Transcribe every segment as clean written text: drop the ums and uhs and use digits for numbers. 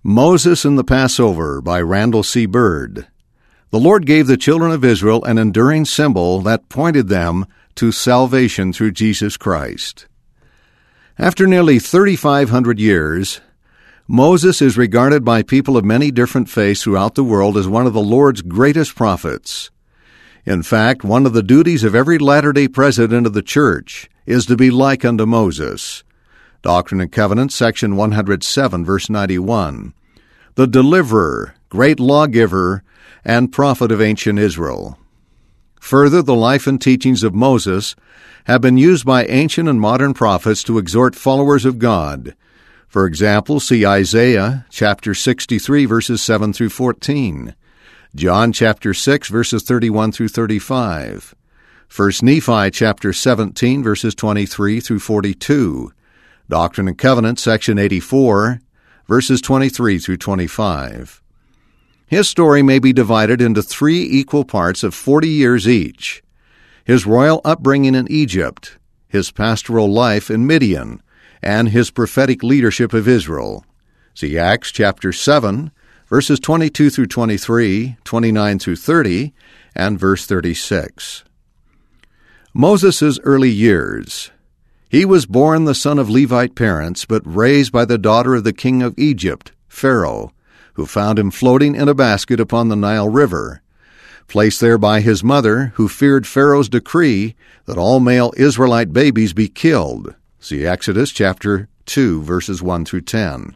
Moses and the Passover by Randall C. Bird. The Lord gave the children of Israel an enduring symbol that pointed them to salvation through Jesus Christ. After nearly 3,500 years, Moses is regarded by people of many different faiths throughout the world as one of the Lord's greatest prophets. In fact, one of the duties of every Latter-day President of the Church is to be like unto Moses. Doctrine and Covenants, section 107, verse 91. The deliverer, great lawgiver, and prophet of ancient Israel. Further, the life and teachings of Moses have been used by ancient and modern prophets to exhort followers of God. For example, see Isaiah chapter 63, verses 7 through 14. John chapter 6, verses 31 through 35. 1 Nephi chapter 17, verses 23 through 42. Doctrine and Covenants, section 84, verses 23 through 25. His story may be divided into 3 equal parts of 40 years each: his royal upbringing in Egypt, his pastoral life in Midian, and his prophetic leadership of Israel. See Acts chapter 7, verses 22 through 23, 29 through 30, and verse 36. Moses' early years. He was born the son of Levite parents, but raised by the daughter of the king of Egypt, Pharaoh, who found him floating in a basket upon the Nile River, placed there by his mother, who feared Pharaoh's decree that all male Israelite babies be killed. See Exodus chapter 2, verses 1 through 10.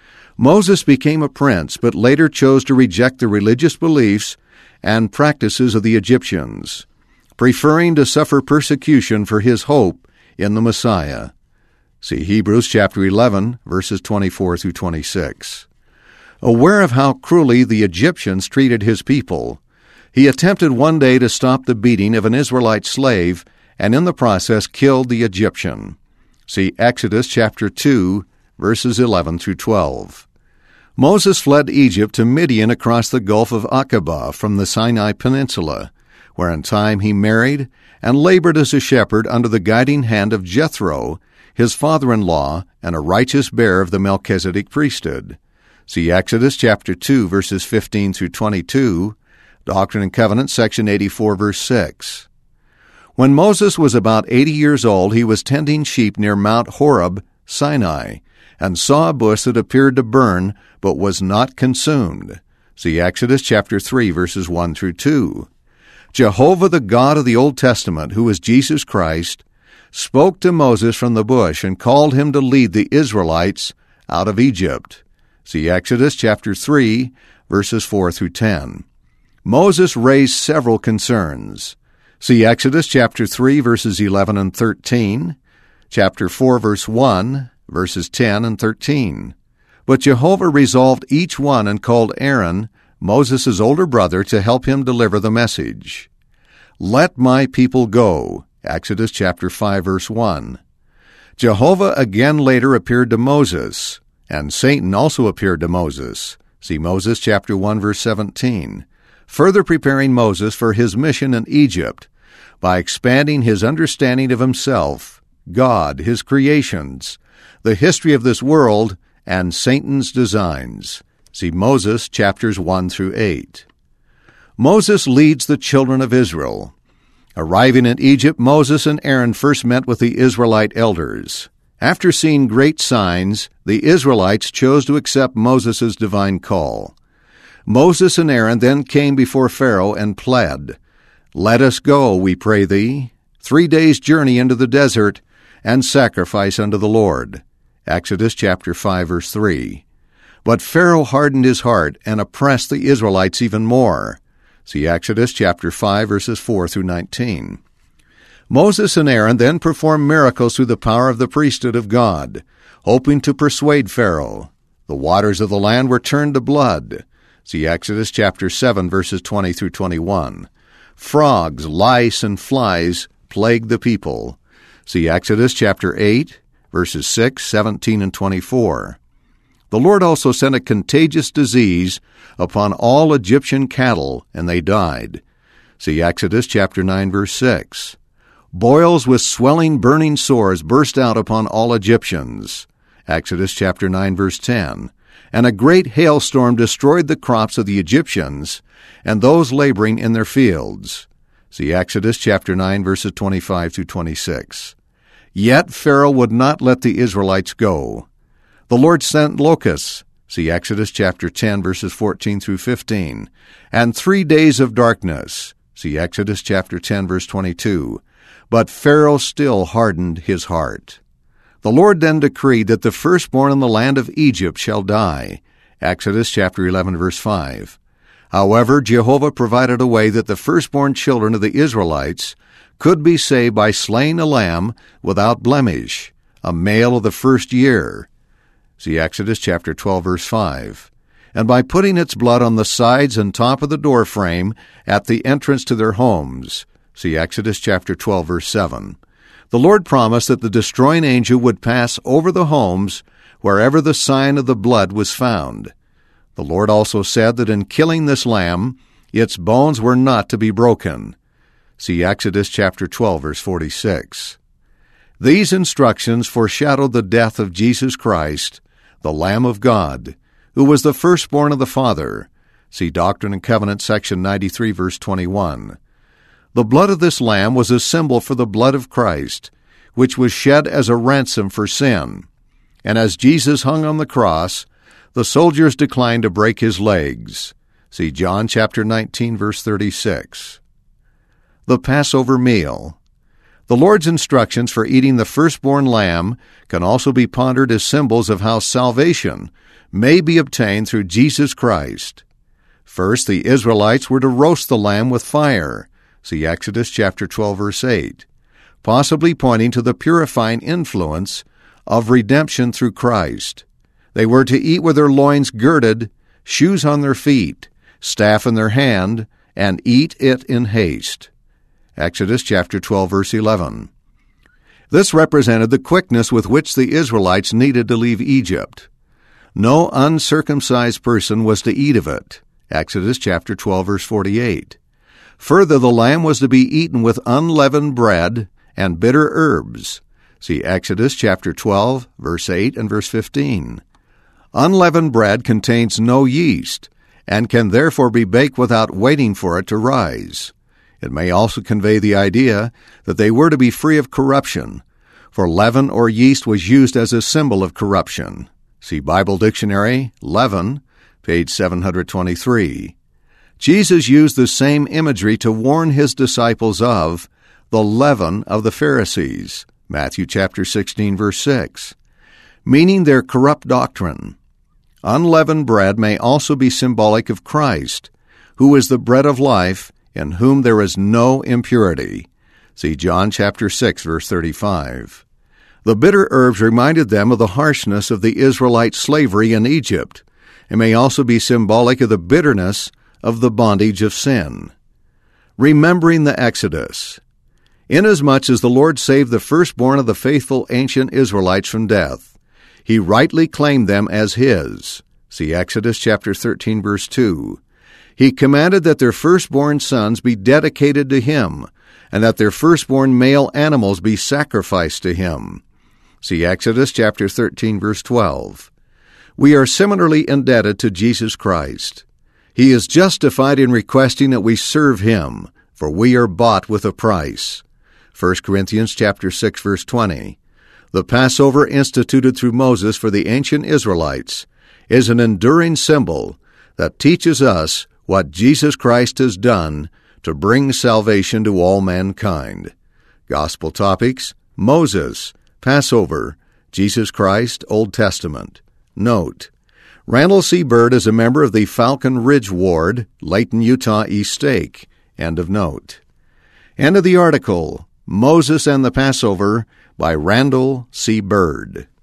Moses became a prince, but later chose to reject the religious beliefs and practices of the Egyptians, preferring to suffer persecution for his hope in the Messiah. See Hebrews chapter 11, verses 24 through 26. Aware of how cruelly the Egyptians treated his people, he attempted one day to stop the beating of an Israelite slave and in the process killed the Egyptian. See Exodus chapter 2, verses 11 through 12. Moses fled Egypt to Midian across the Gulf of Aqaba from the Sinai Peninsula, where in time he married and labored as a shepherd under the guiding hand of Jethro, his father-in-law, and a righteous bearer of the Melchizedek priesthood. See Exodus chapter 2, verses 15 through 22, Doctrine and Covenants, section 84, verse 6. When Moses was about 80 years old, he was tending sheep near Mount Horeb, Sinai, and saw a bush that appeared to burn, but was not consumed. See Exodus chapter 3, verses 1 through 2. Jehovah, the God of the Old Testament, who is Jesus Christ, spoke to Moses from the bush and called him to lead the Israelites out of Egypt. See Exodus chapter 3, verses 4 through 10. Moses raised several concerns. See Exodus chapter 3, verses 11 and 13, chapter 4, verse 1, verses 10 and 13. But Jehovah resolved each one and called Aaron, Moses' older brother, to help him deliver the message. Let my people go, Exodus chapter 5, verse 1. Jehovah again later appeared to Moses, and Satan also appeared to Moses. See Moses chapter 1, verse 17. Further preparing Moses for his mission in Egypt by expanding his understanding of himself, God, his creations, the history of this world, and Satan's designs. See Moses chapters 1 through 8. Moses leads the children of Israel. Arriving in Egypt, Moses and Aaron first met with the Israelite elders. After seeing great signs, the Israelites chose to accept Moses' divine call. Moses and Aaron then came before Pharaoh and pled, "Let us go, we pray thee, 3 days' journey into the desert, and sacrifice unto the Lord." Exodus chapter 5, verse 3. But Pharaoh hardened his heart and oppressed the Israelites even more. See Exodus chapter 5, verses 4 through 19. Moses and Aaron then performed miracles through the power of the priesthood of God, hoping to persuade Pharaoh. The waters of the land were turned to blood. See Exodus chapter 7, verses 20 through 21. Frogs, lice, and flies plagued the people. See Exodus chapter 8, verses 6, 17, and 24. The Lord also sent a contagious disease upon all Egyptian cattle, and they died. See Exodus chapter 9, verse 6. Boils with swelling, burning sores burst out upon all Egyptians. Exodus chapter 9, verse 10. and a great hailstorm destroyed the crops of the Egyptians and those laboring in their fields. See Exodus chapter 9, verses 25 through 26. Yet Pharaoh would not let the Israelites go. The Lord sent locusts. See Exodus chapter 10, verses 14 through 15. And 3 days of darkness. See Exodus chapter 10, verse 22. But Pharaoh still hardened his heart. The Lord then decreed that the firstborn in the land of Egypt shall die. Exodus chapter 11, verse 5. However, Jehovah provided a way that the firstborn children of the Israelites could be saved by slaying a lamb without blemish, a male of the first year. See Exodus chapter 12, verse 5. And by putting its blood on the sides and top of the door frame at the entrance to their homes. See Exodus chapter 12, verse 7. The Lord promised that the destroying angel would pass over the homes wherever the sign of the blood was found. The Lord also said that in killing this lamb, its bones were not to be broken. See Exodus chapter 12, verse 46. These instructions foreshadowed the death of Jesus Christ, the Lamb of God, who was the firstborn of the Father. See Doctrine and Covenants, section 93, verse 21. The blood of this lamb was a symbol for the blood of Christ, which was shed as a ransom for sin. And as Jesus hung on the cross, the soldiers declined to break his legs. See John chapter 19, verse 36. The Passover meal. The Lord's instructions for eating the firstborn lamb can also be pondered as symbols of how salvation may be obtained through Jesus Christ. First, the Israelites were to roast the lamb with fire. See Exodus chapter 12, verse 8, possibly pointing to the purifying influence of redemption through Christ. They were to eat with their loins girded, shoes on their feet, staff in their hand, and eat it in haste. Exodus chapter 12, verse 11. This represented the quickness with which the Israelites needed to leave Egypt. No uncircumcised person was to eat of it. Exodus chapter 12, verse 48. Further, the lamb was to be eaten with unleavened bread and bitter herbs. See Exodus chapter 12, verse 8 and verse 15. Unleavened bread contains no yeast and can therefore be baked without waiting for it to rise. It may also convey the idea that they were to be free of corruption, for leaven or yeast was used as a symbol of corruption. See Bible Dictionary, leaven, page 723. Jesus used the same imagery to warn his disciples of the leaven of the Pharisees, Matthew chapter 16, verse 6, meaning their corrupt doctrine. Unleavened bread may also be symbolic of Christ, who is the bread of life, in whom there is no impurity. See John chapter 6, verse 35. The bitter herbs reminded them of the harshness of the Israelite slavery in Egypt, and may also be symbolic of the bitterness of the bondage of sin. Remembering the Exodus. Inasmuch as the Lord saved the firstborn of the faithful ancient Israelites from death, he rightly claimed them as his. See Exodus chapter 13, verse 2. He commanded that their firstborn sons be dedicated to him, and that their firstborn male animals be sacrificed to him. See Exodus chapter 13, verse 12. We are similarly indebted to Jesus Christ. He is justified in requesting that we serve him, for we are bought with a price. 1 Corinthians chapter 6, verse 20. The Passover instituted through Moses for the ancient Israelites is an enduring symbol that teaches us what Jesus Christ has done to bring salvation to all mankind. Gospel topics: Moses, Passover, Jesus Christ, Old Testament. Note: Randall C. Byrd is a member of the Falcon Ridge Ward, Layton, Utah East Stake. End of note. End of the article, Moses and the Passover, by Randall C. Byrd.